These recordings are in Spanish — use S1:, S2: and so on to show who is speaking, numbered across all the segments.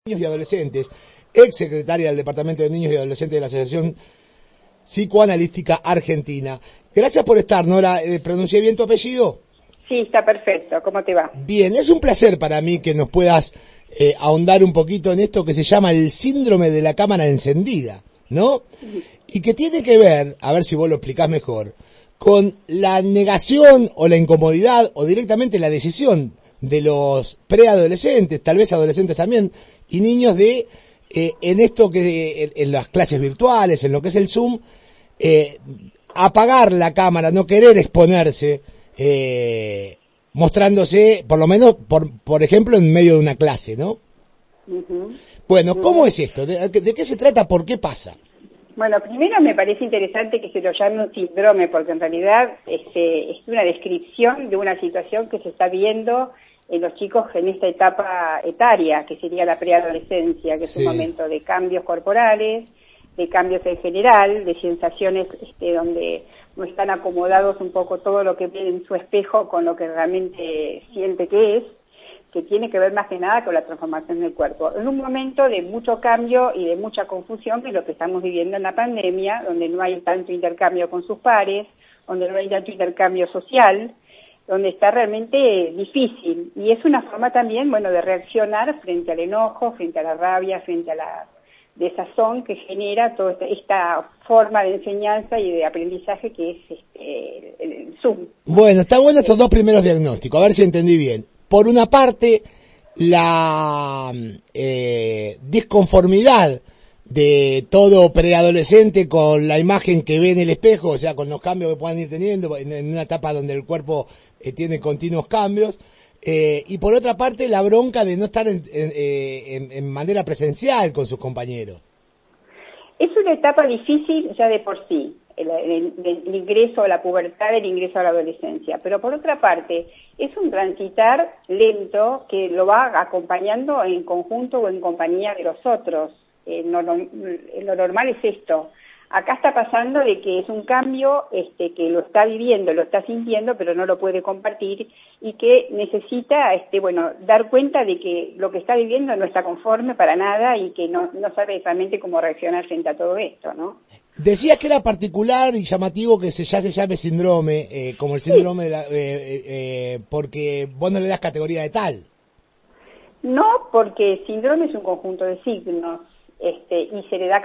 S1: Niños y Adolescentes, ex secretaria del Departamento de Niños y Adolescentes de la Asociación Psicoanalítica Argentina. Gracias por estar, Nora. ¿Pronuncié bien tu apellido?
S2: Sí, está perfecto. ¿Cómo te va?
S1: Bien, es un placer para mí que nos puedas ahondar un poquito en esto que se llama el síndrome de la cámara encendida, ¿no? Y que tiene que ver, a ver si vos lo explicás mejor, con la negación o la incomodidad o directamente la decisión de los preadolescentes, tal vez adolescentes también, y niños de, en esto que, en las clases virtuales, en lo que es el Zoom, apagar la cámara, no querer exponerse, mostrándose, por lo menos, por ejemplo, en medio de una clase, ¿no? Bueno, ¿cómo es esto? ¿De qué se trata? ¿Por qué pasa?
S2: Bueno, primero me parece interesante que se lo llame un síndrome, porque en realidad es una descripción de una situación que se está viendo en los chicos en esta etapa etaria, que sería la preadolescencia, que es un momento de cambios corporales, de cambios en general, de sensaciones donde no están acomodados un poco todo lo que ve en su espejo con lo que realmente siente que es, que tiene que ver más que nada con la transformación del cuerpo. En un momento de mucho cambio y de mucha confusión, que es lo que estamos viviendo en la pandemia, donde no hay tanto intercambio con sus pares, donde no hay tanto intercambio social, donde está realmente difícil. Y es una forma también, bueno, de reaccionar frente al enojo, frente a la rabia, frente a la desazón que genera toda esta forma de enseñanza y de aprendizaje que es el Zoom.
S1: Bueno, está bueno estos dos primeros diagnósticos, a ver si entendí bien. Por una parte, la disconformidad de todo preadolescente con la imagen que ve en el espejo, o sea, con los cambios que puedan ir teniendo en una etapa donde el cuerpo tiene continuos cambios, y por otra parte la bronca de no estar en manera presencial con sus compañeros.
S2: Es una etapa difícil ya de por sí, el ingreso a la pubertad, el ingreso a la adolescencia, pero por otra parte es un transitar lento que lo va acompañando en conjunto o en compañía de los otros. Lo normal es esto. Acá está pasando de que es un cambio que lo está viviendo, lo está sintiendo, pero no lo puede compartir y que necesita dar cuenta de que lo que está viviendo no está conforme para nada y que no sabe realmente cómo reaccionar frente a todo esto, ¿no?
S1: Decías que era particular y llamativo que ya se llame síndrome, como el síndrome porque vos no le das categoría de tal.
S2: No, porque síndrome es un conjunto de signos. Y se le da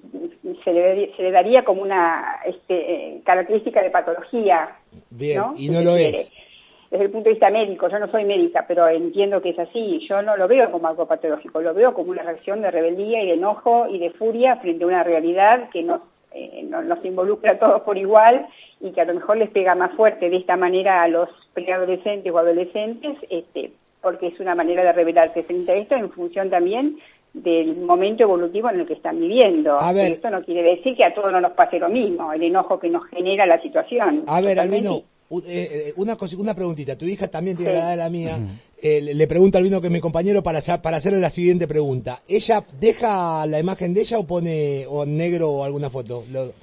S2: se le daría como una característica de patología.
S1: Bien,
S2: ¿no?
S1: Y no lo es.
S2: Desde el punto de vista médico, yo no soy médica, pero entiendo que es así. Yo no lo veo como algo patológico, lo veo como una reacción de rebeldía y de enojo y de furia frente a una realidad que nos involucra a todos por igual y que a lo mejor les pega más fuerte de esta manera a los preadolescentes o adolescentes, porque es una manera de rebelarse frente a esto en función también del momento evolutivo en el que están viviendo.
S1: A ver,
S2: esto no quiere decir que a todos no nos pase lo mismo, el enojo que nos genera la situación.
S1: A ver,
S2: totalmente.
S1: Albino, una preguntita. Tu hija también tiene la edad de la mía. Le pregunto a Albino, que es mi compañero, para hacerle la siguiente pregunta. ¿Ella deja la imagen de ella o pone o negro o alguna foto?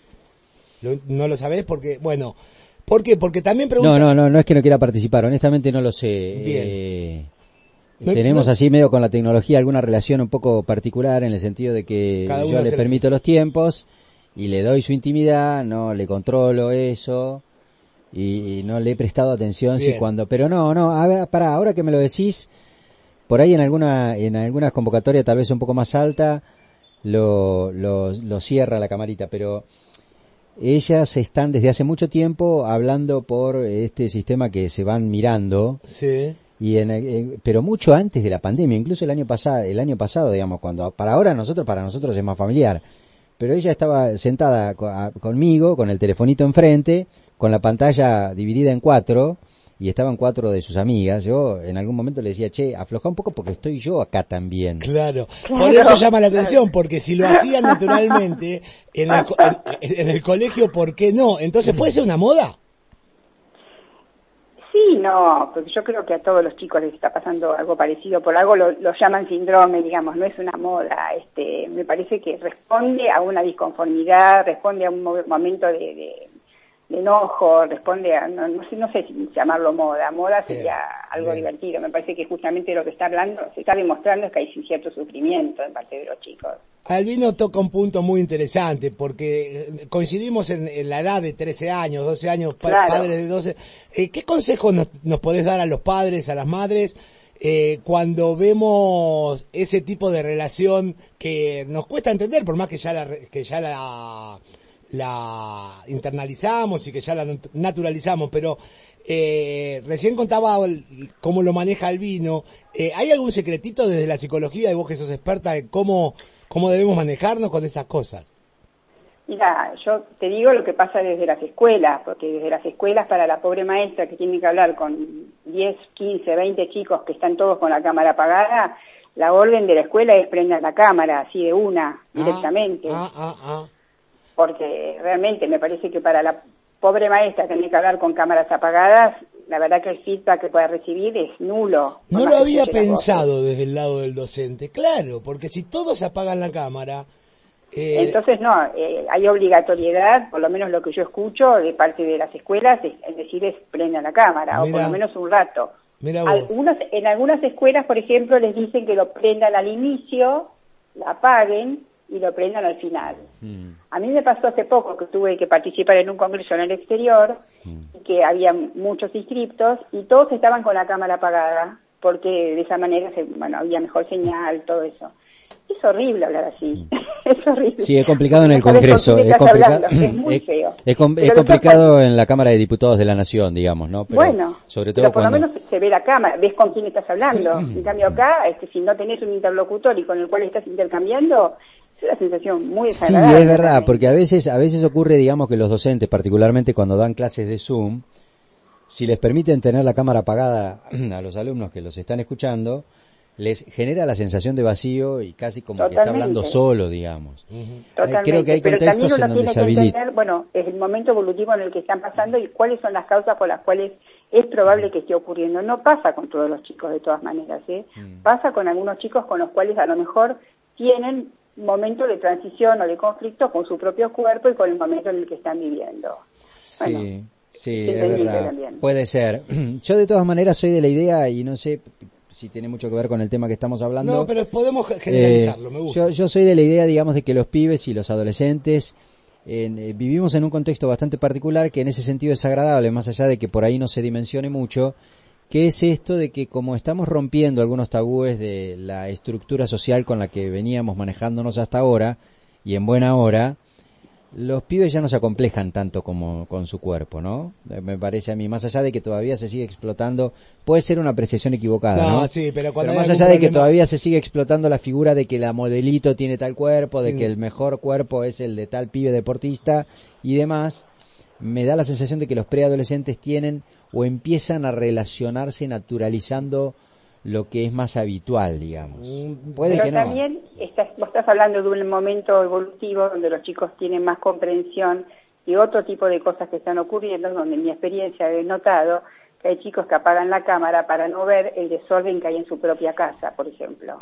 S1: ¿No lo sabés? Porque, bueno, ¿por qué? Porque también pregunta...
S3: No es que no quiera participar, honestamente no lo sé.
S1: Bien.
S3: Tenemos así medio con la tecnología alguna relación un poco particular en el sentido de que yo le permito los tiempos y le doy su intimidad, no le controlo eso y no le he prestado atención pero a ver, ahora que me lo decís, por ahí en algunas convocatorias tal vez un poco más alta lo cierra la camarita, pero ellas están desde hace mucho tiempo hablando por este sistema que se van mirando.
S1: Sí.
S3: Pero mucho antes de la pandemia, incluso el año pasado, digamos, cuando para nosotros es más familiar, pero ella estaba sentada conmigo, con el telefonito enfrente, con la pantalla dividida en 4, y estaban 4 de sus amigas. Yo en algún momento le decía, afloja un poco porque estoy yo acá también.
S1: Claro. Por eso llama la atención, porque si lo hacían naturalmente en el colegio, ¿por qué no? Entonces, ¿puede ser una moda?
S2: Sí, no, porque yo creo que a todos los chicos les está pasando algo parecido, por algo lo llaman síndrome, digamos, no es una moda. Me parece que responde a una disconformidad, responde a un momento de enojo, responde a, no sé si llamarlo moda sería algo divertido. Me parece que justamente lo que se está demostrando es que hay cierto sufrimiento en parte de los chicos.
S1: Albino toca un punto muy interesante, porque coincidimos en la edad de 13 años, 12 años,
S2: claro.
S1: Padres de 12. ¿Qué consejos nos podés dar a los padres, a las madres, cuando vemos ese tipo de relación que nos cuesta entender, por más que ya la internalizamos y que ya la naturalizamos, pero recién contaba cómo lo maneja Albino. ¿Hay algún secretito desde la psicología, y vos que sos experta, en cómo debemos manejarnos con esas cosas?
S2: Mira, yo te digo lo que pasa desde las escuelas, porque desde las escuelas para la pobre maestra que tiene que hablar con 10, 15, 20 chicos que están todos con la cámara apagada, la orden de la escuela es prendan la cámara, así de una, directamente. Porque realmente me parece que para la pobre maestra tener que hablar con cámaras apagadas, la verdad que el feedback que pueda recibir es nulo.
S1: No lo había pensado desde el lado del docente, claro, porque si todos apagan la cámara...
S2: Entonces hay obligatoriedad, por lo menos lo que yo escucho de parte de las escuelas, es decir, prendan la cámara, o por lo menos un rato. En algunas escuelas, por ejemplo, les dicen que lo prendan al inicio, la apaguen y lo prendan al final. A mí me pasó hace poco que tuve que participar en un congreso en el exterior, y que había muchos inscriptos y todos estaban con la cámara apagada, porque de esa manera había mejor señal, todo eso. Es horrible hablar así, es horrible.
S3: Sí, es complicado en el Congreso, es complicado,
S2: es muy feo.
S3: Es complicado en la Cámara de Diputados de la Nación, digamos, ¿no? Pero, sobre todo
S2: pero por lo menos se ve la cámara, ves con quién estás hablando. En cambio acá, si no tenés un interlocutor y con el cual estás intercambiando, es una sensación muy desagradable.
S3: Sí, es verdad, porque a veces ocurre, digamos, que los docentes, particularmente cuando dan clases de Zoom, si les permiten tener la cámara apagada a los alumnos que los están escuchando, les genera la sensación de vacío y casi como que está hablando solo, digamos.
S2: Totalmente.
S3: Creo que hay contextos en donde se habilita.
S2: Es el momento evolutivo en el que están pasando y cuáles son las causas por las cuales es probable que esté ocurriendo. No pasa con todos los chicos de todas maneras, Pasa con algunos chicos con los cuales a lo mejor tienen momentos de transición o de conflicto con su propio cuerpo y con el momento en el que están viviendo.
S3: Sí, es verdad. También. Puede ser. Yo de todas maneras soy de la idea, y no sé si tiene mucho que ver con el tema que estamos hablando.
S1: No, pero podemos generalizarlo, me gusta.
S3: Yo soy de la idea, digamos, de que los pibes y los adolescentes vivimos en un contexto bastante particular que en ese sentido es agradable, más allá de que por ahí no se dimensione mucho, que es esto de que como estamos rompiendo algunos tabúes de la estructura social con la que veníamos manejándonos hasta ahora, y en buena hora, los pibes ya no se acomplejan tanto como con su cuerpo, ¿no? Me parece a mí, más allá de que todavía se sigue explotando, puede ser una apreciación equivocada, ¿no?
S1: Sí, pero
S3: más allá de que todavía se sigue explotando la figura de que la modelito tiene tal cuerpo, de que el mejor cuerpo es el de tal pibe deportista y demás, me da la sensación de que los preadolescentes tienen o empiezan a relacionarse naturalizando lo que es más habitual, digamos. Puede que no.
S2: Pero también vos estás hablando de un momento evolutivo donde los chicos tienen más comprensión y otro tipo de cosas que están ocurriendo, donde en mi experiencia he notado que hay chicos que apagan la cámara para no ver el desorden que hay en su propia casa, por ejemplo.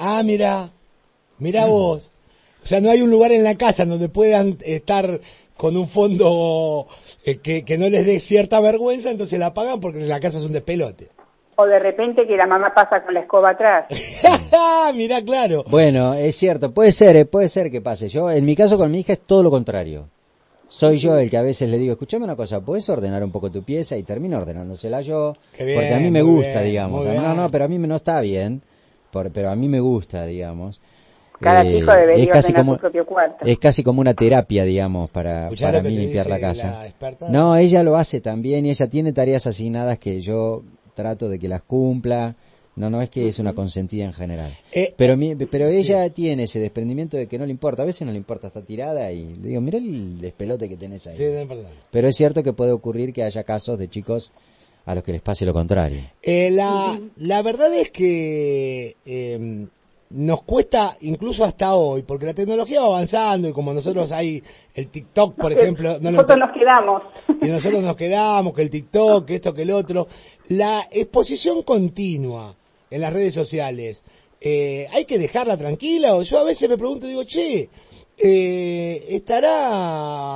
S1: Mirá vos. O sea, no hay un lugar en la casa donde puedan estar con un fondo que no les dé cierta vergüenza, entonces la apagan porque la casa es un despelote.
S2: O de repente que la mamá pasa con la escoba atrás.
S1: Mirá, claro.
S3: Bueno, es cierto, puede ser que pase. Yo, en mi caso con mi hija es todo lo contrario. Soy yo el que a veces le digo, escuchame una cosa, ¿puedes ordenar un poco tu pieza? Y termino ordenándosela yo.
S1: Bien,
S3: porque a mí me gusta,
S1: bien,
S3: digamos. No, pero a mí no está bien. Pero a mí me gusta, digamos.
S2: Cada chico debería ordenar su propio cuarto.
S3: Es casi como una terapia, digamos, para mí limpiar la casa. No, ella lo hace también y ella tiene tareas asignadas que yo trato de que las cumpla. No es que es una consentida en general. Pero ella tiene ese desprendimiento de que no le importa. A veces no le importa, está tirada y le digo, mirá el despelote que tenés ahí.
S1: Sí, es verdad.
S3: Pero es cierto que puede ocurrir que haya casos de chicos a los que les pase lo contrario.
S1: La verdad es que nos cuesta incluso hasta hoy, porque la tecnología va avanzando y como nosotros hay el TikTok, por ejemplo...
S2: Nosotros nos quedamos.
S1: Y nosotros nos quedamos, que el TikTok, que esto, que el otro. La exposición continua en las redes sociales, ¿hay que dejarla tranquila? O yo a veces me pregunto, digo, ¿estará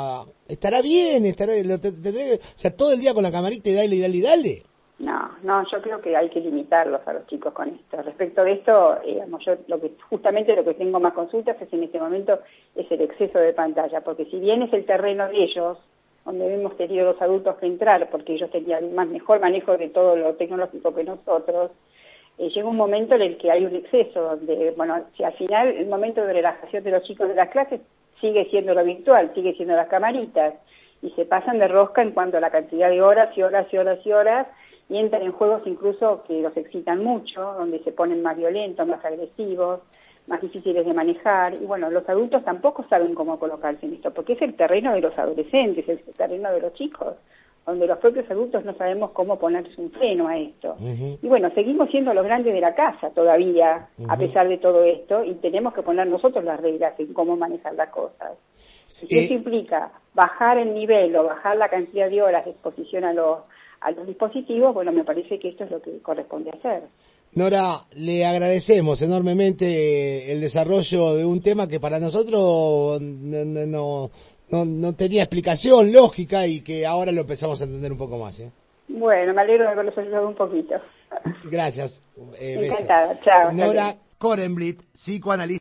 S1: ¿Estará bien? O sea, todo el día con la camarita y dale.
S2: No, yo creo que hay que limitarlos a los chicos con esto. Respecto de esto, digamos, yo justamente lo que tengo más consultas es en este momento es el exceso de pantalla, porque si bien es el terreno de ellos, donde hemos tenido los adultos que entrar, porque ellos tenían mejor manejo de todo lo tecnológico que nosotros, llega un momento en el que hay un exceso, donde, bueno, si al final el momento de relajación de los chicos de las clases sigue siendo lo virtual, sigue siendo las camaritas, y se pasan de rosca en cuanto a la cantidad de horas, y entran en juegos incluso que los excitan mucho, donde se ponen más violentos, más agresivos, más difíciles de manejar, y bueno, los adultos tampoco saben cómo colocarse en esto, porque es el terreno de los adolescentes, es el terreno de los chicos, donde los propios adultos no sabemos cómo ponerse un freno a esto.
S1: Uh-huh.
S2: Y bueno, seguimos siendo los grandes de la casa todavía,
S1: uh-huh,
S2: a pesar de todo esto, y tenemos que poner nosotros las reglas en cómo manejar las cosas. Si eso implica bajar el nivel o bajar la cantidad de horas de exposición a los dispositivos, bueno, me parece que esto es lo que corresponde hacer.
S1: Nora, le agradecemos enormemente el desarrollo de un tema que para nosotros no tenía explicación lógica y que ahora lo empezamos a entender un poco más.
S2: Bueno, me alegro de haberlos ayudado un poquito.
S1: Gracias.
S2: Encantada, chao.
S1: Nora Korenblit, psicoanalista.